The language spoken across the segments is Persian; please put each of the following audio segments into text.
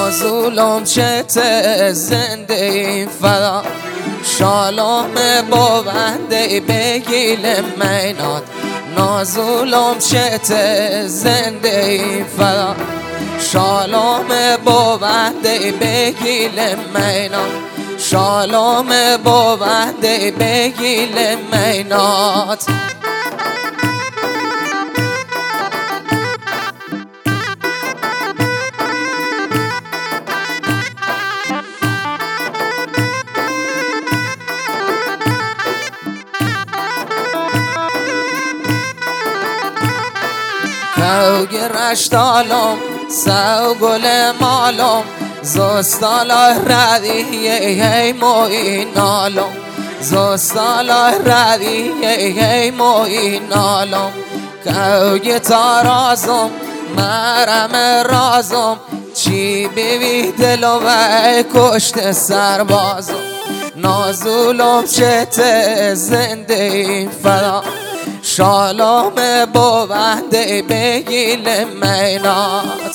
نازولم چته زنده این فدا شالام با بنده بگیل مینات نازولم چته زنده این فدا شالام با بنده بگیل مینات شالام با بنده بگیل مینات گرشتالم سو گل مالم زستالا ردیه هی موینالم زستالا ردیه هی موینالم کوگ تارازم مرم رازم چی بیوی دلو و کشت سربازم نازولم چته زنده این فدا شالام با بنده بگیل مینات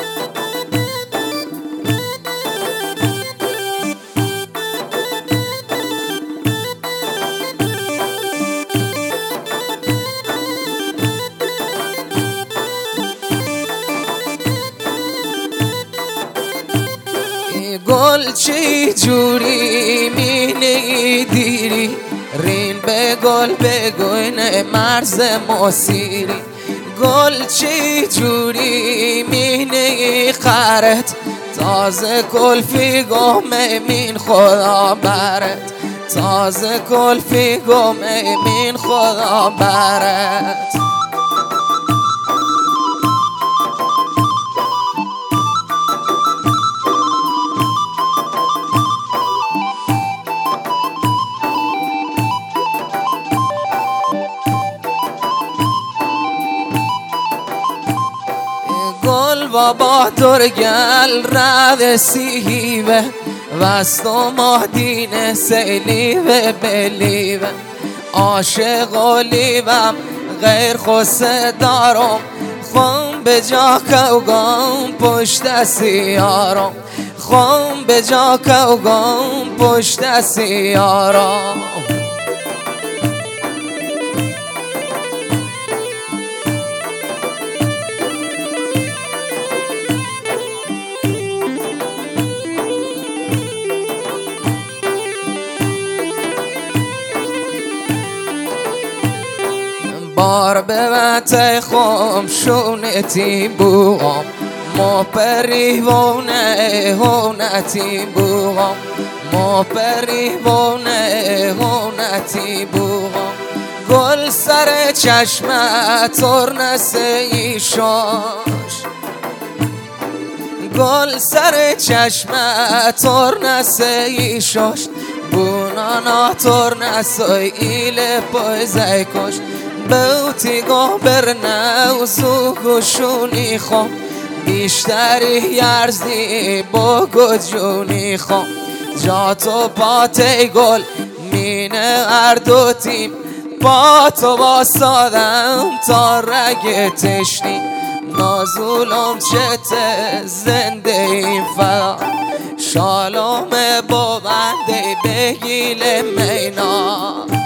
گل چی جوری مینی دیری رین به گل بگوین مرز موسیری گل چی جوری مینی خرت تازه کلفی گمه مین خدا برت تازه کلفی گمه مین خدا برت گل بابا ترگل رد سیوه وستو مادین سیلیوه بلیوه عاشق و لیوم غیر خسته دارم خون به جا کوگم پشت سیارم خون به جا کوگم پشت سیارم بار به وقت خوم شونتی بوغم ما پریوانه هونتی بوغم ما پریوانه هونتی بوغم گل سر چشمت ترنس ایشاش گل سر چشمت ترنس ایشاش بونانا ترنس ایل پایزای کش بوتی گابر نوزو گشونی خم بیشتری یرزی با گجونی خم جا تو پاته گل مینه اردو تیم با تو باسادم تا رگ تشنی نازولم چته زنده این فدا شالام با بنده بگیل مینات